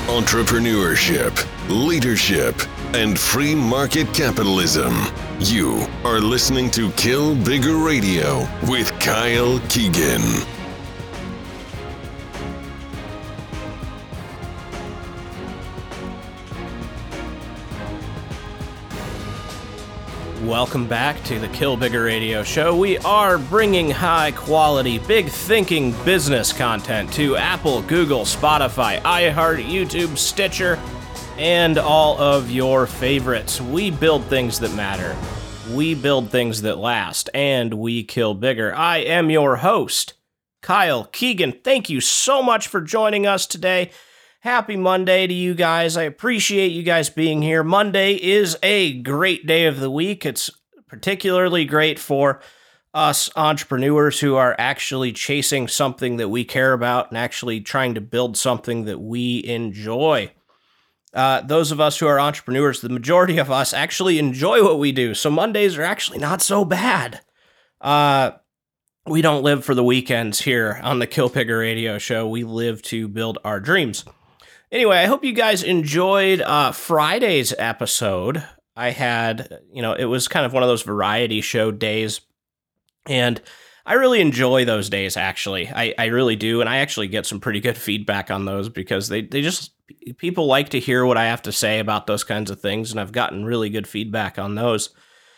entrepreneurship, leadership, and free market capitalism. You are listening to Kill Bigger Radio with Kyle Keegan. Welcome back to the Kill Bigger Radio Show. We are bringing high-quality, big-thinking business content to Apple, Google, Spotify, iHeart, YouTube, Stitcher, and all of your favorites. We build things that matter. We build things that last, and we kill bigger. I am your host, Kyle Keegan. Thank you so much for joining us today. Happy Monday to you guys. I appreciate you guys being here. Monday is a great day of the week. It's particularly great for us entrepreneurs who are actually chasing something that we care about and actually trying to build something that we enjoy. Those of us who are entrepreneurs, the majority of us actually enjoy what we do. So Mondays are actually not so bad. We don't live for the weekends here on the Kill Bigger Radio Show. We live to build our dreams. Anyway, I hope you guys enjoyed Friday's episode. I had, it was kind of one of those variety show days, and I really enjoy those days, actually. I really do, and I actually get some pretty good feedback on those because they just, people like to hear what I have to say about those kinds of things, and I've gotten really good feedback on those.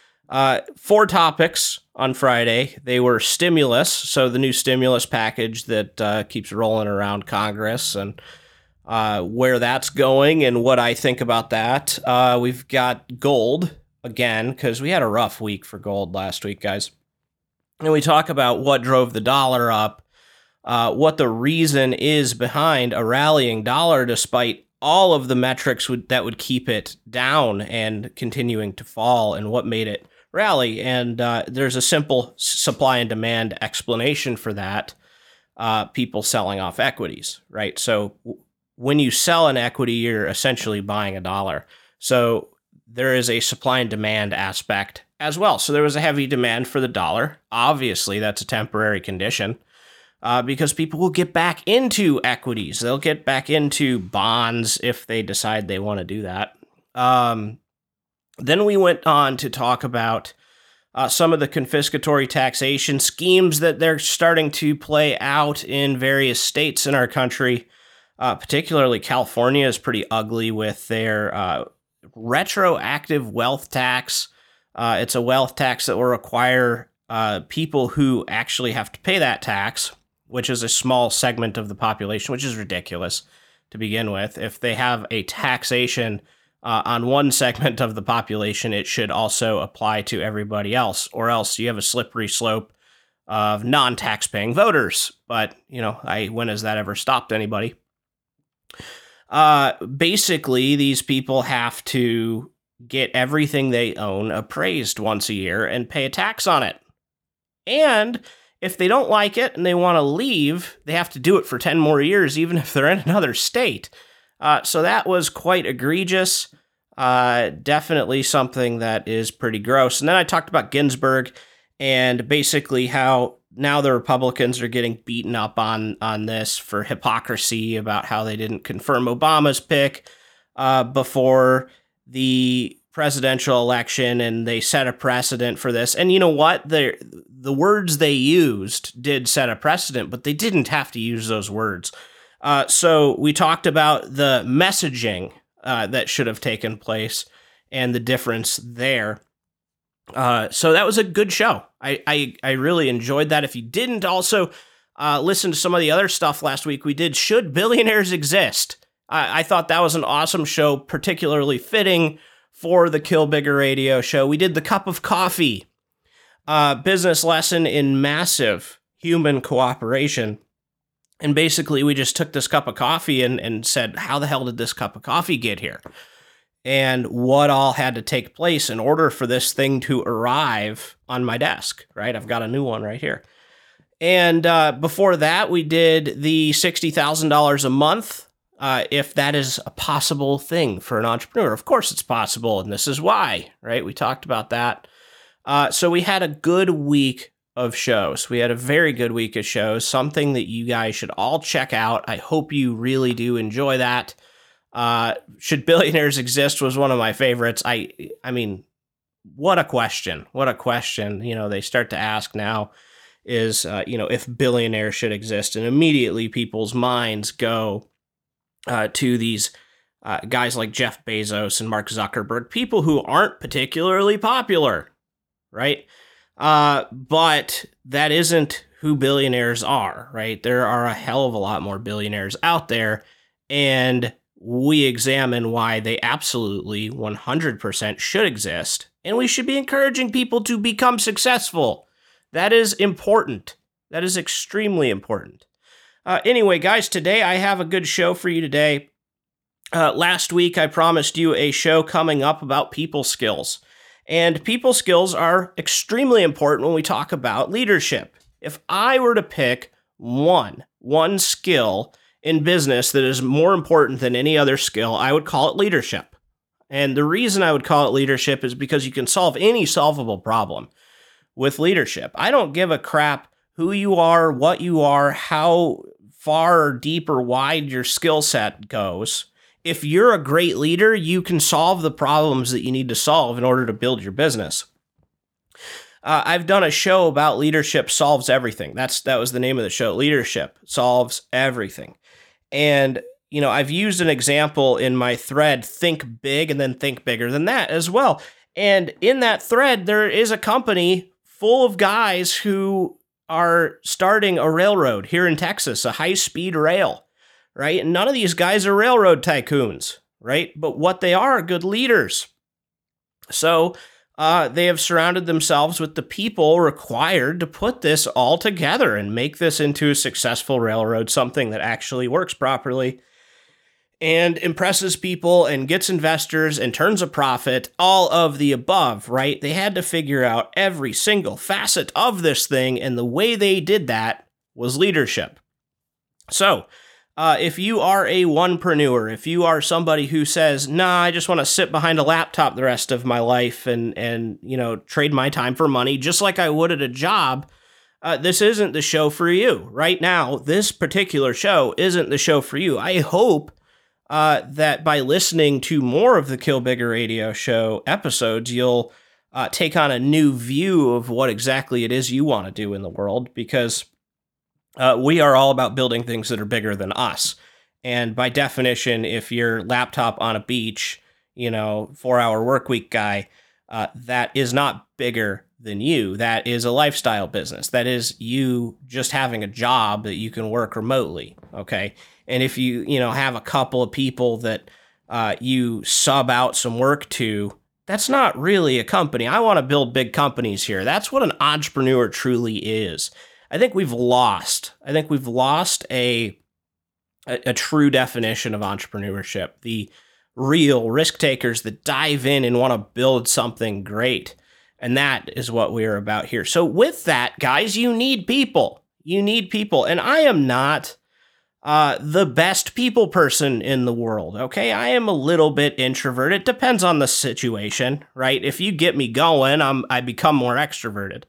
4 topics on Friday. They were stimulus, so the new stimulus package that keeps rolling around Congress, and where that's going and what I think about that. We've got gold again, because we had a rough week for gold last week, guys. And we talk about what drove the dollar up, what the reason is behind a rallying dollar despite all of the metrics that would keep it down and continuing to fall, and what made it rally. And there's a simple supply and demand explanation for that. People selling off equities, right? So when you sell an equity, you're essentially buying a dollar. So there is a supply and demand aspect as well. So there was a heavy demand for the dollar. Obviously, that's a temporary condition because people will get back into equities. They'll get back into bonds if they decide they want to do that. Then we went on to talk about some of the confiscatory taxation schemes that they're starting to play out in various states in our country. Particularly California is pretty ugly with their retroactive wealth tax. It's a wealth tax that will require people who actually have to pay that tax, which is a small segment of the population, which is ridiculous to begin with. If they have a taxation on one segment of the population, it should also apply to everybody else, or else you have a slippery slope of non-tax-paying voters. But, when has that ever stopped anybody? Basically, these people have to get everything they own appraised once a year and pay a tax on it. And if they don't like it and they want to leave, they have to do it for 10 more years, even if they're in another state. So that was quite egregious. Definitely something that is pretty gross. And then I talked about Ginsburg and basically how now the Republicans are getting beaten up on this for hypocrisy about how they didn't confirm Obama's pick before the presidential election, and they set a precedent for this. And you know what? The words they used did set a precedent, but they didn't have to use those words. So we talked about the messaging that should have taken place and the difference there. So that was a good show. I really enjoyed that. If you didn't also listen to some of the other stuff last week, we did Should Billionaires Exist? I thought that was an awesome show, particularly fitting for the Kill Bigger Radio Show. We did The Cup of Coffee, business lesson in massive human cooperation. And basically, we just took this cup of coffee and said, how the hell did this cup of coffee get here? And what all had to take place in order for this thing to arrive on my desk, right? I've got a new one right here. And before that, we did the $60,000 a month, if that is a possible thing for an entrepreneur. Of course it's possible, and this is why, right? We talked about that. So we had a good week of shows. We had a very good week of shows, something that you guys should all check out. I hope you really do enjoy that. Should billionaires exist was one of my favorites. I mean, what a question. What a question. They start to ask now is, if billionaires should exist. And immediately people's minds go to these guys like Jeff Bezos and Mark Zuckerberg, people who aren't particularly popular, right? But that isn't who billionaires are, right? There are a hell of a lot more billionaires out there, and we examine why they absolutely 100% should exist, and we should be encouraging people to become successful. That is important. That is extremely important. Anyway, guys, today I have a good show for you today. Last week, I promised you a show coming up about people skills. And people skills are extremely important when we talk about leadership. If I were to pick one skill in business that is more important than any other skill, I would call it leadership. And the reason I would call it leadership is because you can solve any solvable problem with leadership. I don't give a crap who you are, what you are, how far or deep or wide your skill set goes. If you're a great leader, you can solve the problems that you need to solve in order to build your business. I've done a show about leadership solves everything. That was the name of the show. Leadership solves everything. And, I've used an example in my thread, think big and then think bigger than that as well. And in that thread, there is a company full of guys who are starting a railroad here in Texas, a high-speed rail. Right? And none of these guys are railroad tycoons, right? But what they are good leaders. So they have surrounded themselves with the people required to put this all together and make this into a successful railroad, something that actually works properly and impresses people and gets investors and turns a profit, all of the above, right? They had to figure out every single facet of this thing, and the way they did that was leadership. So, if you are a onepreneur, if you are somebody who says, nah, I just want to sit behind a laptop the rest of my life and trade my time for money, just like I would at a job, this isn't the show for you. Right now, this particular show isn't the show for you. I hope that by listening to more of the Kill Bigger Radio Show episodes, you'll take on a new view of what exactly it is you want to do in the world, because we are all about building things that are bigger than us. And by definition, if you're laptop on a beach, 4-hour work week guy, that is not bigger than you. That is a lifestyle business. That is you just having a job that you can work remotely. Okay. And if you, have a couple of people that you sub out some work to, that's not really a company. I want to build big companies here. That's what an entrepreneur truly is. I think we've lost a true definition of entrepreneurship. The real risk takers that dive in and want to build something great. And that is what we're about here. So with that, guys, you need people. You need people. And I am not the best people person in the world, okay? I am a little bit introverted. It depends on the situation, right? If you get me going, I become more extroverted.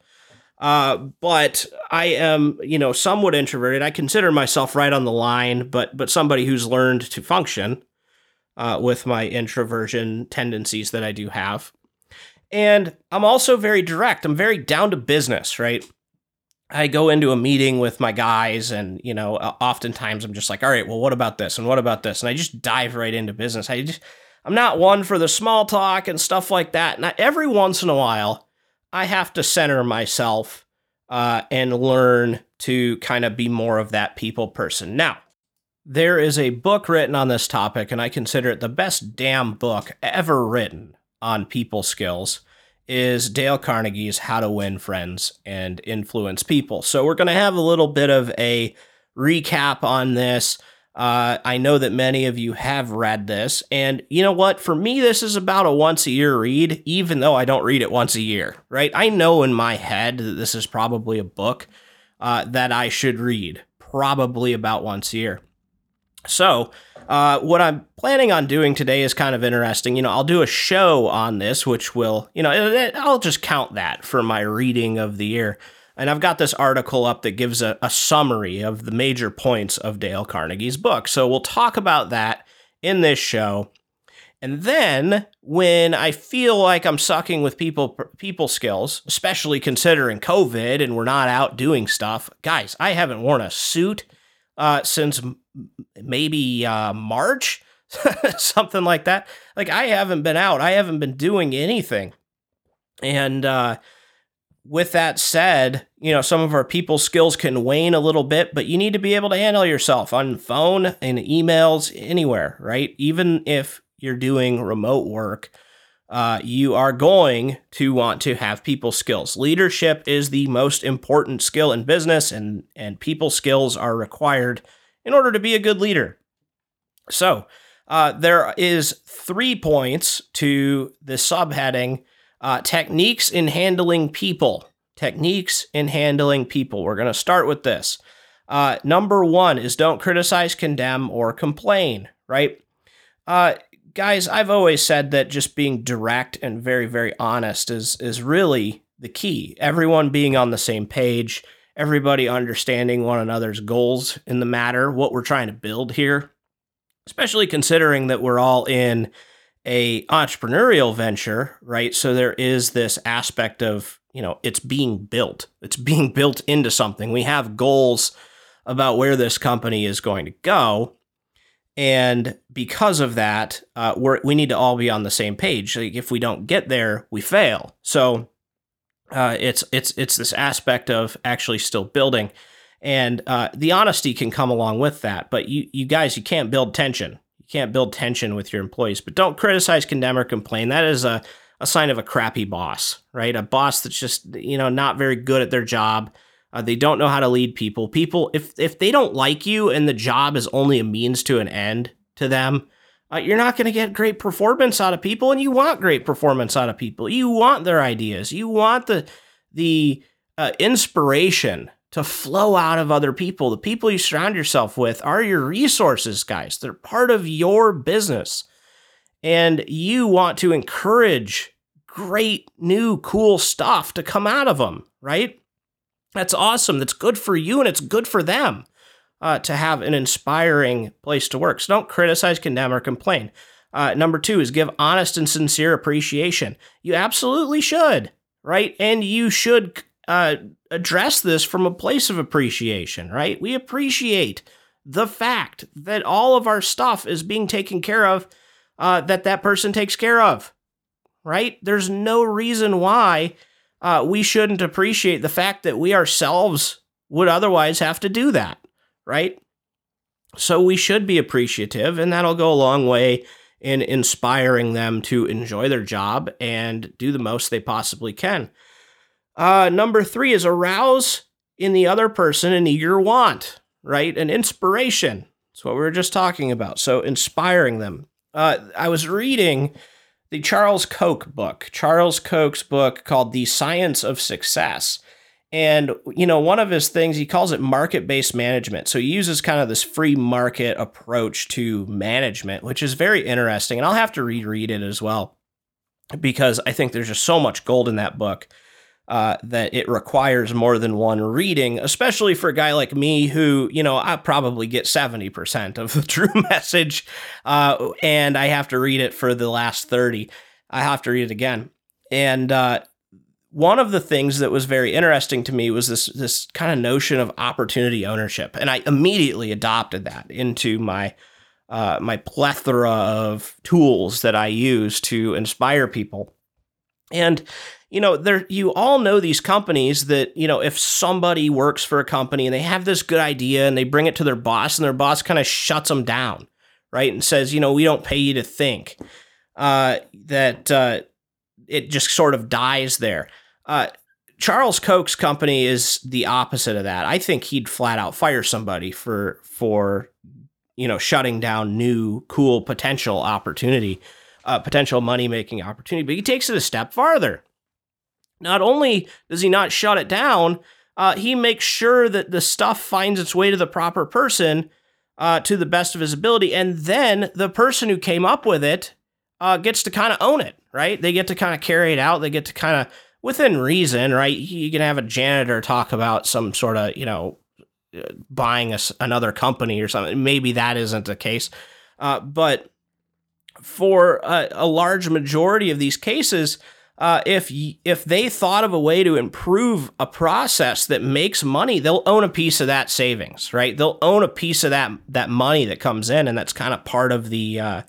But I am, somewhat introverted. I consider myself right on the line, but somebody who's learned to function with my introversion tendencies that I do have. And I'm also very direct. I'm very down to business, right? I go into a meeting with my guys and, oftentimes I'm just like, all right, well, what about this? And what about this? And I just dive right into business. I'm not one for the small talk and stuff like that. And every once in a while, I have to center myself and learn to kind of be more of that people person. Now, there is a book written on this topic, and I consider it the best damn book ever written on people skills, is Dale Carnegie's How to Win Friends and Influence People. So we're going to have a little bit of a recap on this. I know that many of you have read this, and you know what? For me, this is about a once-a-year read, even though I don't read it once a year, right? I know in my head that this is probably a book that I should read, probably about once a year. So what I'm planning on doing today is kind of interesting. I'll do a show on this, which will, I'll just count that for my reading of the year. And I've got this article up that gives a summary of the major points of Dale Carnegie's book. So we'll talk about that in this show. And then when I feel like I'm sucking with people skills, especially considering COVID and we're not out doing stuff, guys, I haven't worn a suit since maybe March, something like that. Like, I haven't been out. I haven't been doing anything. And with that said, some of our people skills can wane a little bit, but you need to be able to handle yourself on phone and emails, anywhere, right? Even if you're doing remote work, you are going to want to have people skills. Leadership is the most important skill in business, and people skills are required in order to be a good leader. So there is 3 points to the subheading, techniques in handling people. Techniques in handling people. We're going to start with this. Number 1 is don't criticize, condemn, or complain, right? Guys, I've always said that just being direct and very, very honest is really the key. Everyone being on the same page, everybody understanding one another's goals in the matter, what we're trying to build here, especially considering that we're all in a entrepreneurial venture, right? So there is this aspect of, it's being built. It's being built into something. We have goals about where this company is going to go. And because of that, we need to all be on the same page. Like, if we don't get there, we fail. So it's this aspect of actually still building, and the honesty can come along with that. But you guys, you can't build tension. You can't build tension with your employees. But don't criticize, condemn, or complain. That is a sign of a crappy boss, right? A boss that's just not very good at their job. They don't know how to lead people. People, if they don't like you and the job is only a means to an end to them, you're not going to get great performance out of people, and you want great performance out of people. You want their ideas. You want the inspiration to flow out of other people. The people you surround yourself with are your resources, guys. They're part of your business, and you want to encourage great, new, cool stuff to come out of them, right? That's awesome. That's good for you, and it's good for them to have an inspiring place to work. So don't criticize, condemn, or complain. Number 2 is give honest and sincere appreciation. You absolutely should, right? And you should address this from a place of appreciation, right? We appreciate the fact that all of our stuff is being taken care of, that person takes care of, right? There's no reason why we shouldn't appreciate the fact that we ourselves would otherwise have to do that, right? So we should be appreciative, and that'll go a long way in inspiring them to enjoy their job and do the most they possibly can. Number 3 is arouse in the other person an eager want, right? An inspiration. That's what we were just talking about. So inspiring them. I was reading the Charles Koch book, Charles Koch's book called The Science of Success. And, one of his things, he calls it market-based management. So he uses kind of this free market approach to management, which is very interesting. And I'll have to reread it as well, because I think there's just so much gold in that book that it requires more than one reading, especially for a guy like me who, I probably get 70% of the true message, and I have to read it for the last 30. I have to read it again. And one of the things that was very interesting to me was this kind of notion of opportunity ownership. And I immediately adopted that into my plethora of tools that I use to inspire people. And, you all know these companies that, if somebody works for a company and they have this good idea and they bring it to their boss, and their boss kind of shuts them down, right? And says, we don't pay you to think, that it just sort of dies there. Charles Koch's company is the opposite of that. I think he'd flat out fire somebody for shutting down new, cool potential opportunity, potential money-making opportunity. But he takes it a step farther. Not only does he not shut it down, he makes sure that the stuff finds its way to the proper person to the best of his ability. And then the person who came up with it gets to kind of own it, right? They get to kind of carry it out. They get to kind of, within reason, right? You can have a janitor talk about some sort of, buying another company or something. Maybe that isn't the case. But for a large majority of these cases, if they thought of a way to improve a process that makes money, they'll own a piece of that savings, right? They'll own a piece of that money that comes in, and that's kind of part of the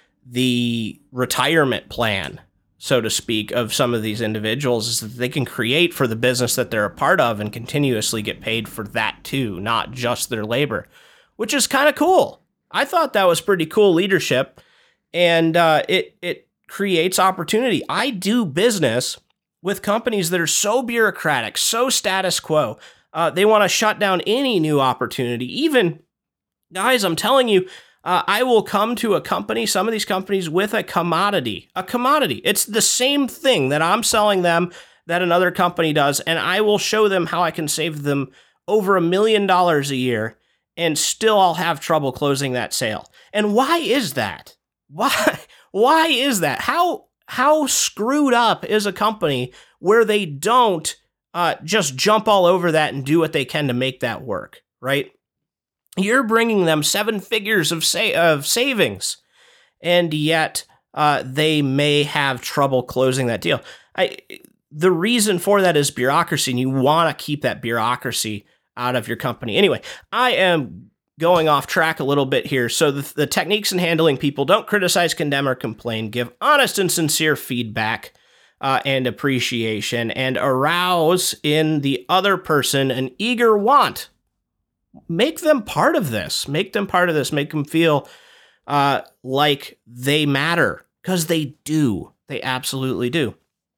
retirement plan, so to speak, of some of these individuals, is that they can create for the business that they're a part of and continuously get paid for that too, not just their labor, which is kind of cool. I thought that was pretty cool leadership, and it creates opportunity. I do business with companies that are so bureaucratic, so status quo. They want to shut down any new opportunity. Even, guys, I'm telling you, I will come to a company, some of these companies, with a commodity. A commodity. It's the same thing that I'm selling them that another company does, and I will show them how I can save them over $1 million a year, and still I'll have trouble closing that sale. And why is that? Why is that? How screwed up is a company where they don't just jump all over that and do what they can to make that work, right? You're bringing them 7 figures of savings, and yet they may have trouble closing that deal. The reason for that is bureaucracy, and you want to keep that bureaucracy out of your company. Anyway, I am going off track a little bit here. So the techniques in handling people: don't criticize, condemn, or complain. Give honest and sincere feedback and appreciation, and arouse in the other person an eager want. Make them part of this. Make them part of this. Make them feel like they matter, because they do. They absolutely do.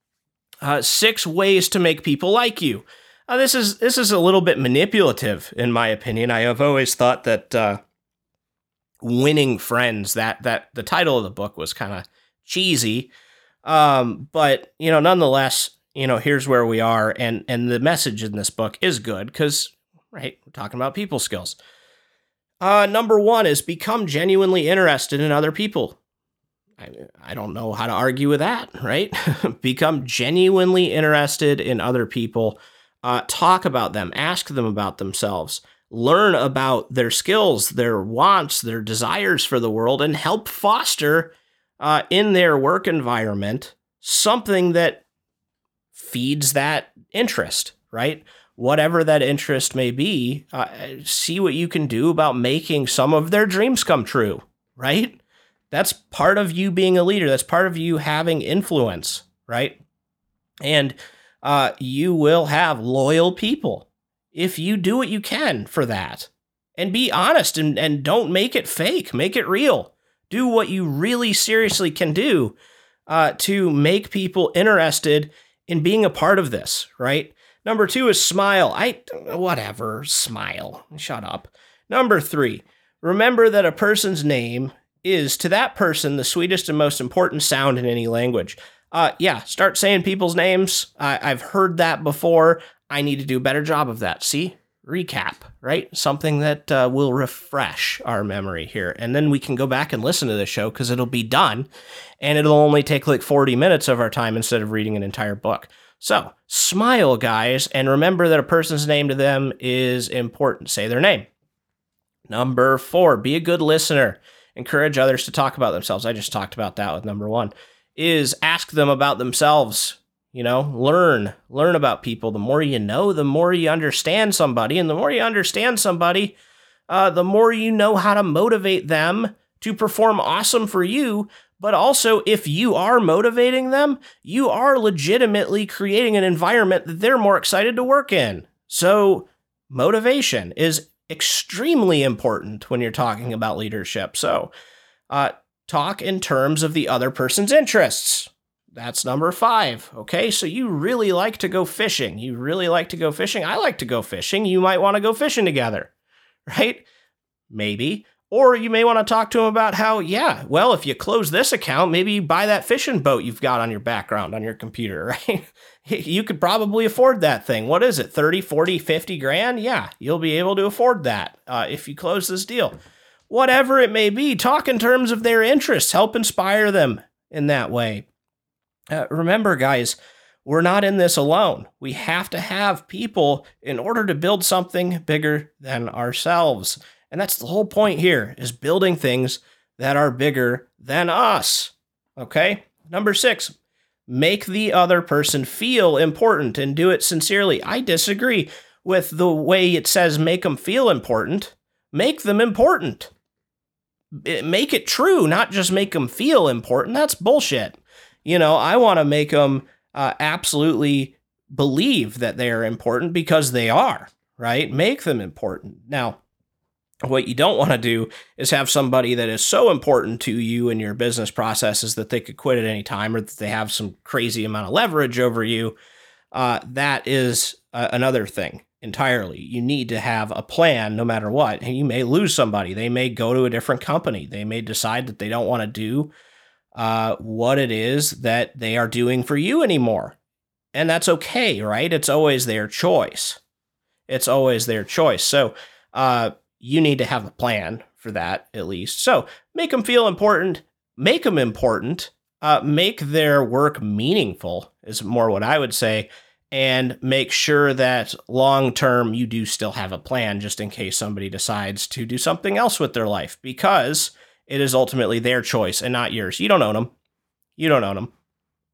6 ways to make people like you. This is a little bit manipulative, in my opinion. I have always thought that winning friends, that the title of the book was kind of cheesy, but nonetheless, here's where we are, and the message in this book is good because, right, we're talking about people skills. Number 1 is become genuinely interested in other people. I don't know how to argue with that, right? Become genuinely interested in other people. Talk about them, ask them about themselves, learn about their skills, their wants, their desires for the world, and help foster in their work environment something that feeds that interest, right? Whatever that interest may be, see what you can do about making some of their dreams come true, right? That's part of you being a leader. That's part of you having influence, right? And you will have loyal people if you do what you can for that. And be honest and don't make it fake. Make it real. Do what you really seriously can do to make people interested in being a part of this, right? Number 2 is smile. Smile. Shut up. Number 3, remember that a person's name is, to that person, the sweetest and most important sound in any language. Start saying people's names. I've heard that before. I need to do a better job of that. See? Recap, right? Something that will refresh our memory here. And then we can go back and listen to the show because it'll be done. And it'll only take like 40 minutes of our time instead of reading an entire book. So, smile, guys, and remember that a person's name to them is important. Say their name. Number 4, be a good listener. Encourage others to talk about themselves. I just talked about that with number 1. Is ask them about themselves. Learn about people. The more you know, the more you understand somebody. And the more you understand somebody, the more you know how to motivate them to perform awesome for you. But also, if you are motivating them, you are legitimately creating an environment that they're more excited to work in. So motivation is extremely important when you're talking about leadership. So talk in terms of the other person's interests. That's number 5. Okay, so you really like to go fishing. I like to go fishing. You might want to go fishing together, right? Maybe. Or you may want to talk to them about how, if you close this account, maybe you buy that fishing boat you've got on your background on your computer, right? You could probably afford that thing. What is it, 30, 40, 50 grand? Yeah, you'll be able to afford that if you close this deal. Whatever it may be, talk in terms of their interests. Help inspire them in that way. Remember, guys, we're not in this alone. We have to have people in order to build something bigger than ourselves. And that's the whole point here, is building things that are bigger than us. Okay? Number 6, make the other person feel important and do it sincerely. I disagree with the way it says make them feel important. Make them important. Make it true, not just make them feel important. That's bullshit. I want to make them absolutely believe that they are important because they are, right? Make them important. Now, what you don't want to do is have somebody that is so important to you and your business processes that they could quit at any time or that they have some crazy amount of leverage over you. That is another thing entirely. You need to have a plan no matter what. And you may lose somebody. They may go to a different company. They may decide that they don't want to do what it is that they are doing for you anymore. And that's okay, right? It's always their choice. It's always their choice. So you need to have a plan for that, at least. So make them feel important. Make them important. Make their work meaningful is more what I would say. And make sure that long-term you do still have a plan just in case somebody decides to do something else with their life, because it is ultimately their choice and not yours. You don't own them. You don't own them.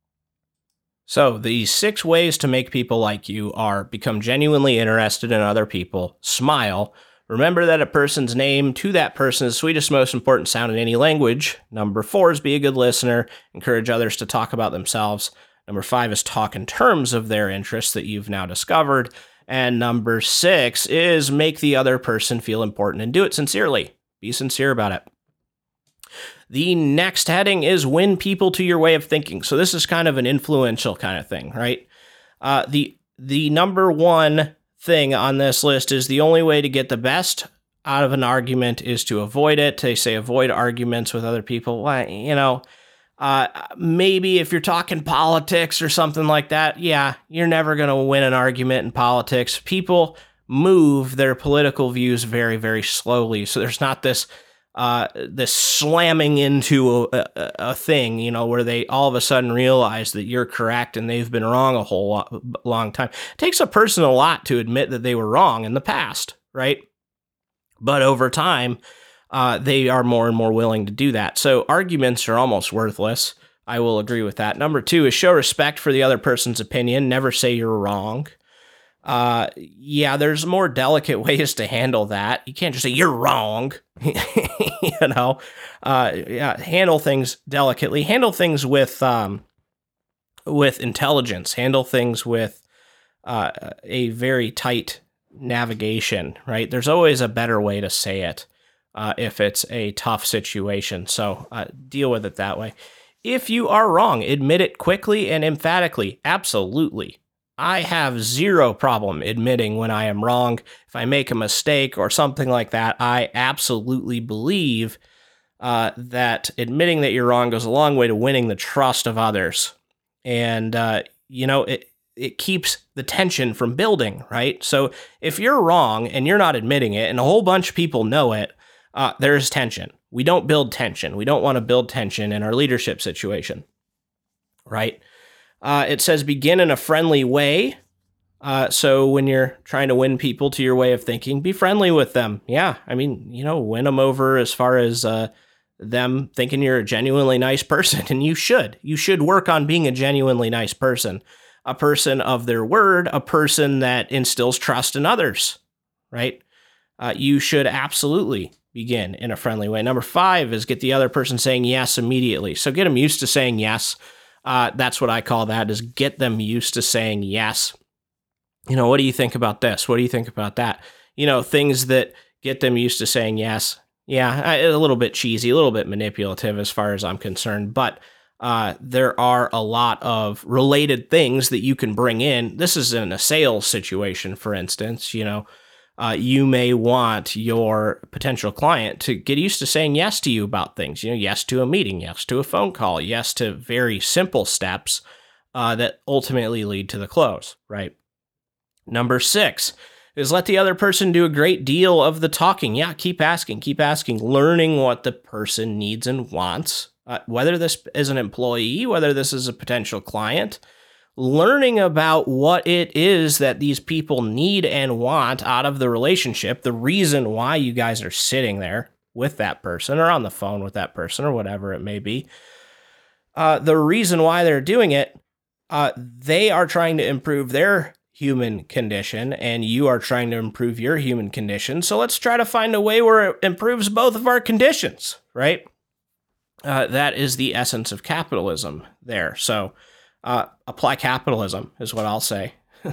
So the 6 ways to make people like you are: become genuinely interested in other people, smile, remember that a person's name to that person is the sweetest, most important sound in any language. Number 4 is be a good listener, encourage others to talk about themselves. Number 5 is talk in terms of their interests that you've now discovered. And number 6 is make the other person feel important and do it sincerely. Be sincere about it. The next heading is win people to your way of thinking. So this is kind of an influential kind of thing, right? The number 1 thing on this list is the only way to get the best out of an argument is to avoid it. They say avoid arguments with other people. Well, maybe if you're talking politics or something like that, yeah, you're never going to win an argument in politics. People move their political views very, very slowly. So there's not this slamming into a thing, where they all of a sudden realize that you're correct and they've been wrong a whole long time. It takes a person a lot to admit that they were wrong in the past, right? But over time, they are more and more willing to do that. So arguments are almost worthless. I will agree with that. Number 2 is show respect for the other person's opinion. Never say you're wrong. There's more delicate ways to handle that. You can't just say you're wrong. Handle things delicately. Handle things with intelligence. Handle things with a very tight navigation, right? There's always a better way to say it if it's a tough situation. So deal with it that way. If you are wrong, admit it quickly and emphatically. Absolutely. I have zero problem admitting when I am wrong. If I make a mistake or something like that, I absolutely believe that admitting that you're wrong goes a long way to winning the trust of others. And, it keeps the tension from building, right? So if you're wrong and you're not admitting it and a whole bunch of people know it, there's tension. We don't build tension. We don't want to build tension in our leadership situation, right? It says begin in a friendly way. So when you're trying to win people to your way of thinking, be friendly with them. Yeah, win them over as far as them thinking you're a genuinely nice person. And you should. You should work on being a genuinely nice person, a person of their word, a person that instills trust in others, right? You should absolutely begin in a friendly way. Number 5 is get the other person saying yes immediately. So get them used to saying yes. That's what I call that, is get them used to saying yes. What do you think about this? What do you think about that? Things that get them used to saying yes. Yeah, a little bit cheesy, a little bit manipulative as far as I'm concerned, but there are a lot of related things that you can bring in. This is in a sales situation, for instance. You may want your potential client to get used to saying yes to you about things. Yes to a meeting, yes to a phone call, yes to very simple steps that ultimately lead to the close, right? Number 6 is let the other person do a great deal of the talking. Yeah, keep asking, learning what the person needs and wants, whether this is an employee, whether this is a potential client. Learning about what it is that these people need and want out of the relationship, the reason why you guys are sitting there with that person or on the phone with that person or whatever it may be. The reason why they're doing it, they are trying to improve their human condition, and you are trying to improve your human condition. So let's try to find a way where it improves both of our conditions, right? That is the essence of capitalism there. So apply capitalism is what I'll say.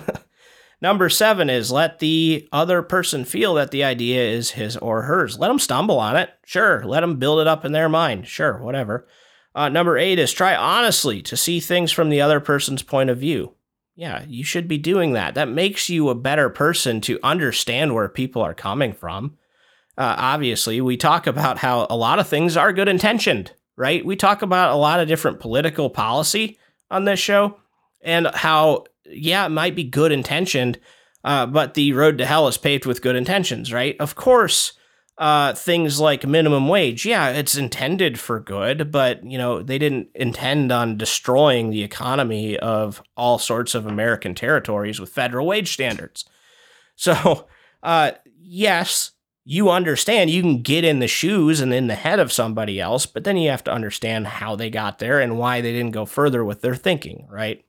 Number 7 is let the other person feel that the idea is his or hers. Let them stumble on it. Sure. Let them build it up in their mind. Sure. Whatever. Number 8 is try honestly to see things from the other person's point of view. Yeah, you should be doing that. That makes you a better person to understand where people are coming from. Obviously, we talk about how a lot of things are good intentioned, right? We talk about a lot of different political policy on this show and how, yeah, it might be good intentioned, but the road to hell is paved with good intentions, right? Of course, things like minimum wage, yeah, it's intended for good, but, they didn't intend on destroying the economy of all sorts of American territories with federal wage standards. So, yes, you understand you can get in the shoes and in the head of somebody else, but then you have to understand how they got there and why they didn't go further with their thinking, right?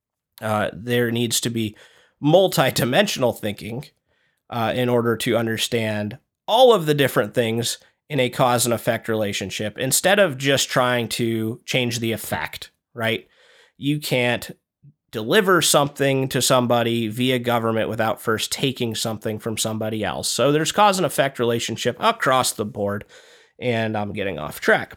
There needs to be multi-dimensional thinking in order to understand all of the different things in a cause and effect relationship instead of just trying to change the effect, right? You can't deliver something to somebody via government without first taking something from somebody else. So there's cause and effect relationship across the board, and I'm getting off track.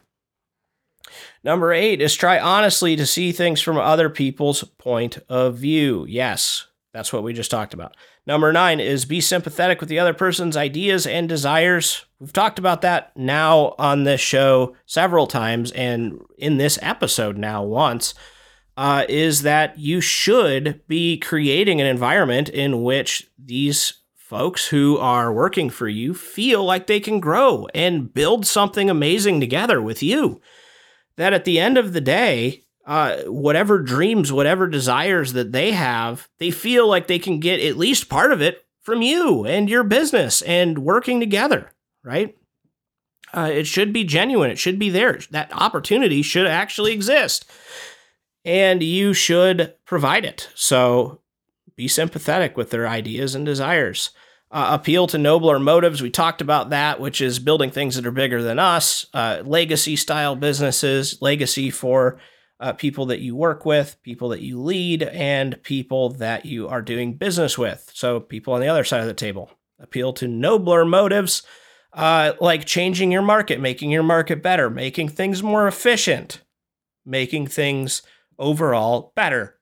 Number 8 is try honestly to see things from other people's point of view. Yes, that's what we just talked about. Number 9 is be sympathetic with the other person's ideas and desires. We've talked about that now on this show several times, and in this episode now once, is that you should be creating an environment in which these folks who are working for you feel like they can grow and build something amazing together with you. That at the end of the day, whatever dreams, whatever desires that they have, they feel like they can get at least part of it from you and your business and working together, right? It should be genuine. It should be there. That opportunity should actually exist. And you should provide it. So be sympathetic with their ideas and desires. Appeal to nobler motives. We talked about that, which is building things that are bigger than us. Legacy style businesses, legacy for people that you work with, people that you lead, and people that you are doing business with. So people on the other side of the table. Appeal to nobler motives, like changing your market, making your market better, making things more efficient, making things overall better.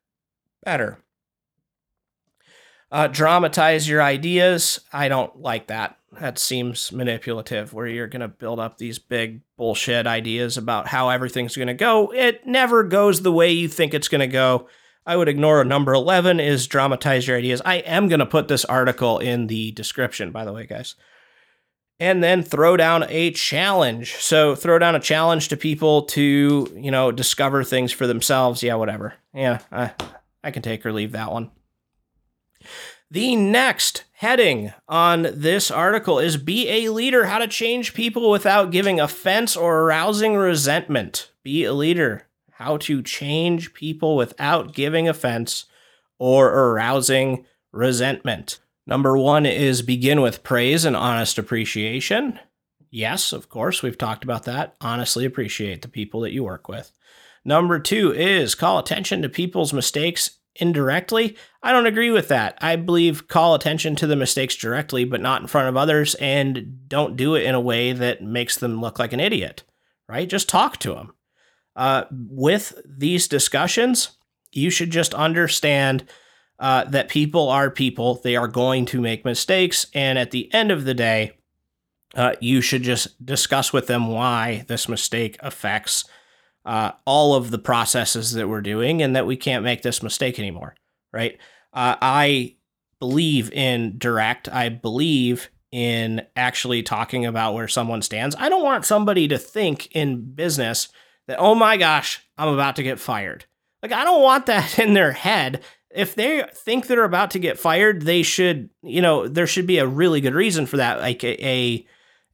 Dramatize your ideas. I don't like that. That seems manipulative, where you're going to build up these big bullshit ideas about how everything's going to go. It never goes the way you think it's going to go. I would ignore number 11 is dramatize your ideas. I am going to put this article in the description, by the way, guys. And then throw down a challenge. So throw down a challenge to people to, discover things for themselves. Yeah, whatever. Yeah, I can take or leave that one. The next heading on this article is Be a Leader, How to Change People Without Giving Offense or Arousing Resentment. Be a leader, how to change people without giving offense or arousing resentment. Number 1 is begin with praise and honest appreciation. Yes, of course, we've talked about that. Honestly appreciate the people that you work with. Number 2 is call attention to people's mistakes indirectly. I don't agree with that. I believe call attention to the mistakes directly, but not in front of others, and don't do it in a way that makes them look like an idiot, right? Just talk to them. With these discussions, you should just understand that people are people. They are going to make mistakes, and at the end of the day, you should just discuss with them why this mistake affects all of the processes that we're doing, and that we can't make this mistake anymore, right? I believe in direct. I believe in actually talking about where someone stands. I don't want somebody to think in business that, oh my gosh, I'm about to get fired. Like, I don't want that in their head. If they think they're about to get fired, they should, there should be a really good reason for that, like a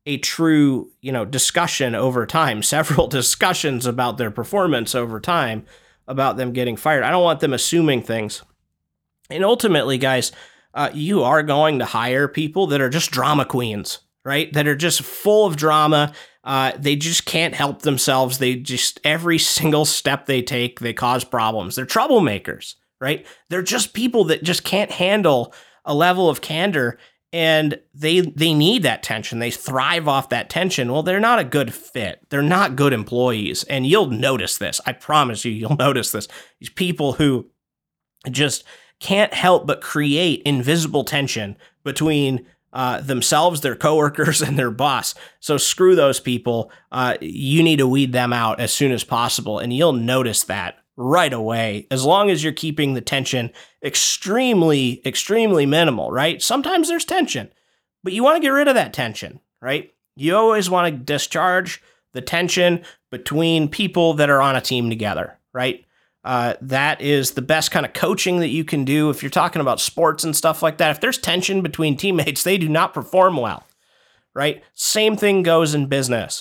a true, discussion over time, several discussions about their performance over time, about them getting fired. I don't want them assuming things. And ultimately, guys, you are going to hire people that are just drama queens, right? That are just full of drama. They just can't help themselves. Every single step they take, they cause problems. They're troublemakers, right? They're just people that just can't handle a level of candor, and they need that tension. They thrive off that tension. Well, they're not a good fit. They're not good employees, and you'll notice this. I promise you'll notice this. These people who just can't help but create invisible tension between themselves, their coworkers, and their boss. So screw those people. You need to weed them out as soon as possible, and you'll notice that right away, as long as you're keeping the tension extremely, extremely minimal, right? Sometimes there's tension, but you want to get rid of that tension, right? You always want to discharge the tension between people that are on a team together, right? That is the best kind of coaching that you can do if you're talking about sports and stuff like that. If there's tension between teammates, they do not perform well, right? Same thing goes in business.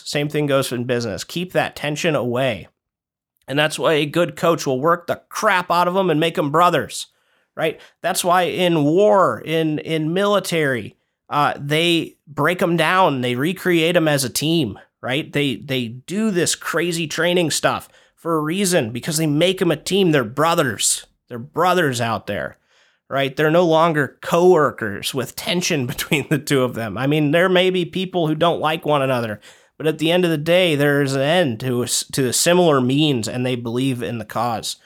Keep that tension away. And that's why a good coach will work the crap out of them and make them brothers, right? That's why in war, in military, they break them down. They recreate them as a team, right? They do this crazy training stuff for a reason, because they make them a team. They're brothers. They're brothers out there, right? They're no longer coworkers with tension between the two of them. I mean, there may be people who don't like one another, but at the end of the day, there's an end to the similar means, and they believe in the cause.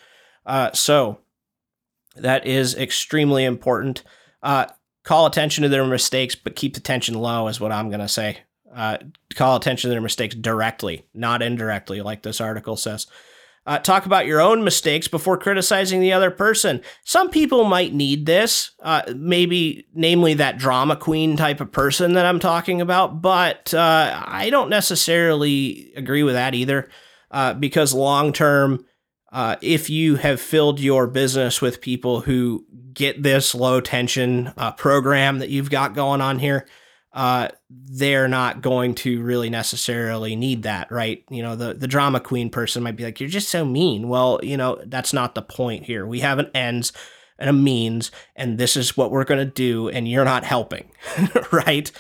So that is extremely important. Call attention to their mistakes, but keep the tension low is what I'm going to say. Call attention to their mistakes directly, not indirectly, like this article says. Talk about your own mistakes before criticizing the other person. Some people might need this, namely that drama queen type of person that I'm talking about, but I don't necessarily agree with that either, because long-term, if you have filled your business with people who get this low-tension program that you've got going on here, they're not going to really necessarily need that, right? The drama queen person might be like, you're just so mean. Well, that's not the point here. We have an ends and a means, and this is what we're going to do, and you're not helping, right?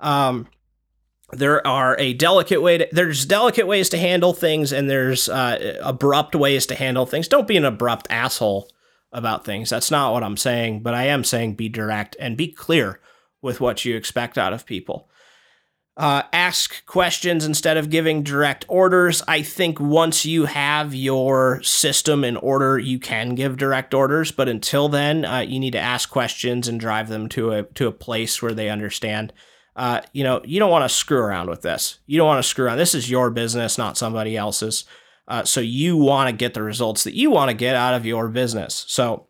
There are there's delicate ways to handle things, and there's abrupt ways to handle things. Don't be an abrupt asshole about things. That's not what I'm saying, but I am saying be direct and be clear with what you expect out of people. Ask questions instead of giving direct orders. I think once you have your system in order, you can give direct orders, but until then, you need to ask questions and drive them to a place where they understand. You don't want to screw around with this. You don't want to screw around. This is your business, not somebody else's. So you want to get the results that you want to get out of your business. So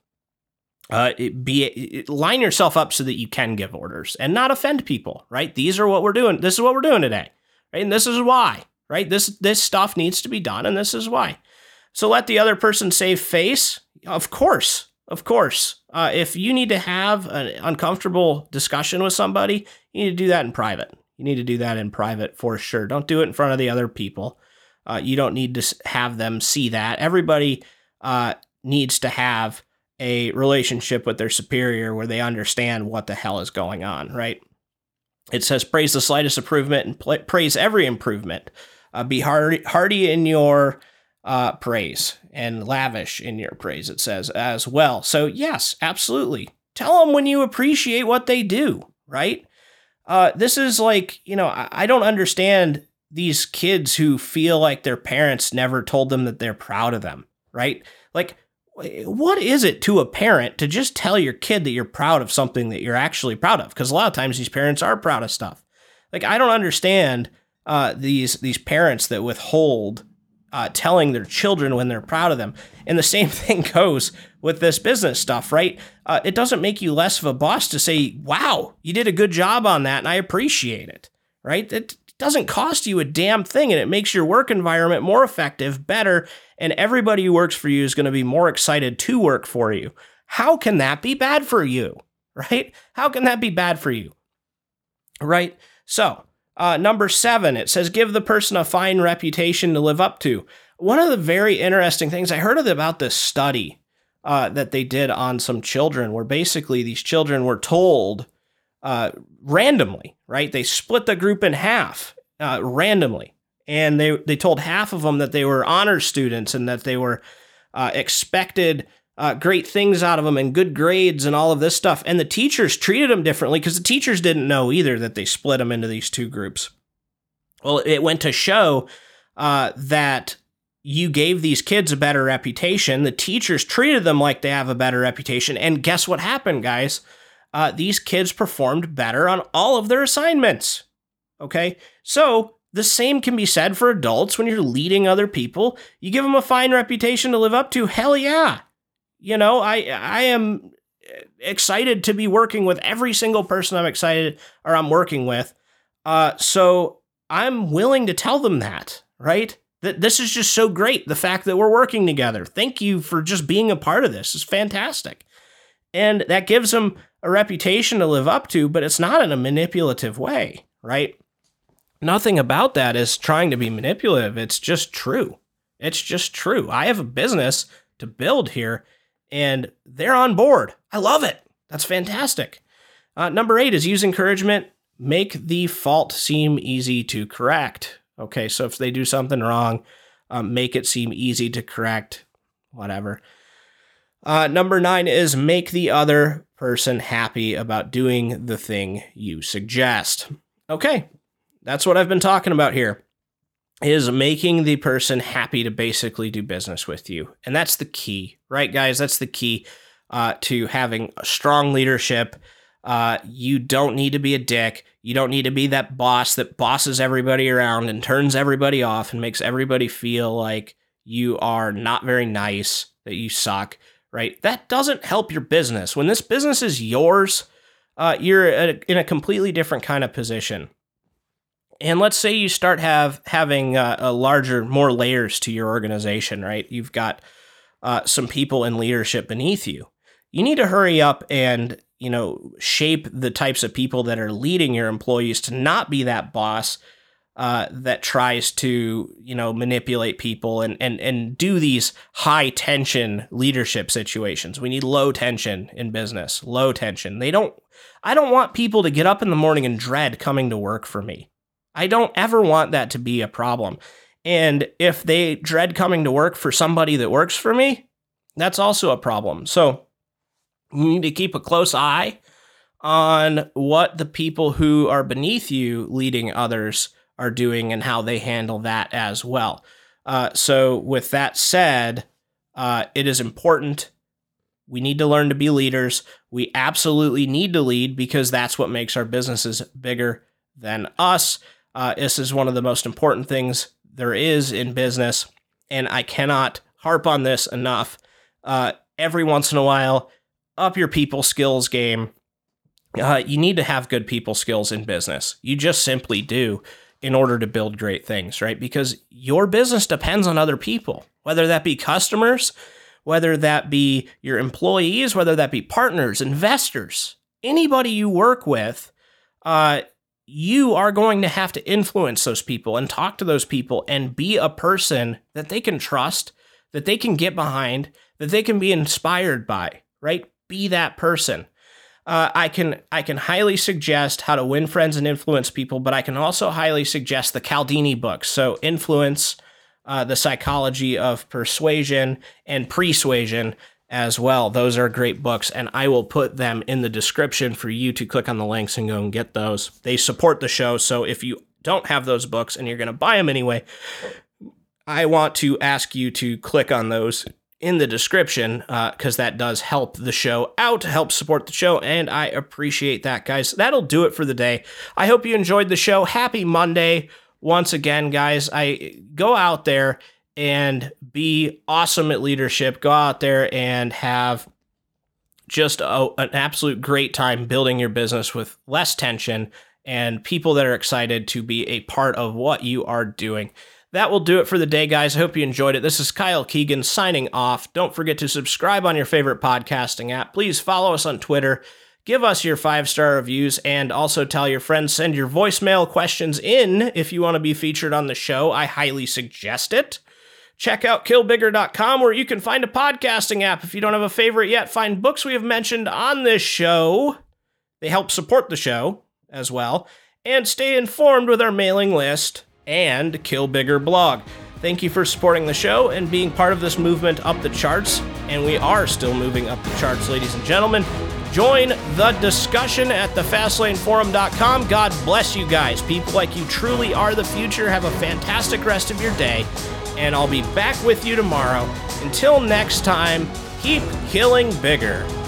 line yourself up so that you can give orders and not offend people, right? These are what we're doing. This is what we're doing today, right? And this is why, right? This stuff needs to be done, and this is why. So let the other person save face. Of course. If you need to have an uncomfortable discussion with somebody, you need to do that in private. You need to do that in private for sure. Don't do it in front of the other people. You don't need to have them see that. Everybody needs to have a relationship with their superior where they understand what the hell is going on, right? It says, praise the slightest improvement and praise every improvement. Be hearty in your praise and lavish in your praise, it says as well. So yes, absolutely. Tell them when you appreciate what they do, right? This is like, I don't understand these kids who feel like their parents never told them that they're proud of them, right? Like, what is it to a parent to just tell your kid that you're proud of something that you're actually proud of? Because a lot of times these parents are proud of stuff. Like, I don't understand these parents that withhold telling their children when they're proud of them. And the same thing goes with this business stuff, right? It doesn't make you less of a boss to say, wow, you did a good job on that and I appreciate it, right? It doesn't cost you a damn thing, and it makes your work environment more effective, better, and everybody who works for you is going to be more excited to work for you. How can that be bad for you, right? How can that be bad for you, right? So Number 7, it says, give the person a fine reputation to live up to. One of the very interesting things, I heard about this study that they did on some children, where basically these children were told randomly, right? They split the group in half randomly. And they told half of them that they were honor students and that they were expected great things out of them and good grades and all of this stuff. And the teachers treated them differently because the teachers didn't know either that they split them into these two groups. Well, it went to show that you gave these kids a better reputation. The teachers treated them like they have a better reputation. And guess what happened, guys? These kids performed better on all of their assignments. Okay? So the same can be said for adults when you're leading other people. You give them a fine reputation to live up to. Hell yeah. You know, I am excited to be working with every single person I'm working with. So I'm willing to tell them that, right? That this is just so great. The fact that we're working together. Thank you for just being a part of this. It's fantastic. And that gives them a reputation to live up to, but it's not in a manipulative way, right? Nothing about that is trying to be manipulative. It's just true. It's just true. I have a business to build here, and they're on board. I love it. That's fantastic. Number 8 is use encouragement. Make the fault seem easy to correct. Okay, so if they do something wrong, make it seem easy to correct, whatever. Number 9 is make the other person happy about doing the thing you suggest. Okay, that's what I've been talking about here, is making the person happy to basically do business with you. And that's the key, right, guys? That's the key to having a strong leadership. You don't need to be a dick. You don't need to be that boss that bosses everybody around and turns everybody off and makes everybody feel like you are not very nice, that you suck, right? That doesn't help your business. When this business is yours, you're in a completely different kind of position. And let's say you start having a larger, more layers to your organization, right? You've got some people in leadership beneath you. You need to hurry up and, shape the types of people that are leading your employees to not be that boss that tries to, manipulate people and do these high tension leadership situations. We need low tension in business, low tension. I don't want people to get up in the morning and dread coming to work for me. I don't ever want that to be a problem. And if they dread coming to work for somebody that works for me, that's also a problem. So you need to keep a close eye on what the people who are beneath you leading others are doing and how they handle that as well. So with that said, it is important. We need to learn to be leaders. We absolutely need to lead because that's what makes our businesses bigger than us. This is one of the most important things there is in business, and I cannot harp on this enough. Every once in a while, up your people skills game. You need to have good people skills in business. You just simply do in order to build great things, right? Because your business depends on other people, whether that be customers, whether that be your employees, whether that be partners, investors, anybody you work with. You are going to have to influence those people and talk to those people and be a person that they can trust, that they can get behind, that they can be inspired by, right? Be that person. I can highly suggest How to Win Friends and Influence People, but I can also highly suggest the Cialdini books. So Influence, The Psychology of Persuasion, and Persuasion as well. Those are great books, and I will put them in the description for you to click on the links and go and get those. They support the show, so if you don't have those books and you're going to buy them anyway, I want to ask you to click on those in the description because that does help the show out, help support the show, and I appreciate that, guys. That'll do it for the day. I hope you enjoyed the show. Happy Monday once again, guys. I go out there and be awesome at leadership. Go out there and have just an absolute great time building your business with less tension and people that are excited to be a part of what you are doing. That will do it for the day, guys. I hope you enjoyed it. This is Kyle Keegan signing off. Don't forget to subscribe on your favorite podcasting app. Please follow us on Twitter, Give us your 5-star reviews, and also tell your friends, send your voicemail questions in if you want to be featured on the show. I highly suggest it. Check out killbigger.com, where you can find a podcasting app. If you don't have a favorite yet, find books we have mentioned on this show. They help support the show as well. And stay informed with our mailing list and Kill Bigger blog. Thank you for supporting the show and being part of this movement up the charts. And we are still moving up the charts, ladies and gentlemen. Join the discussion at thefastlaneforum.com. God bless you guys. People like you truly are the future. Have a fantastic rest of your day. And I'll be back with you tomorrow. Until next time, keep killing bigger.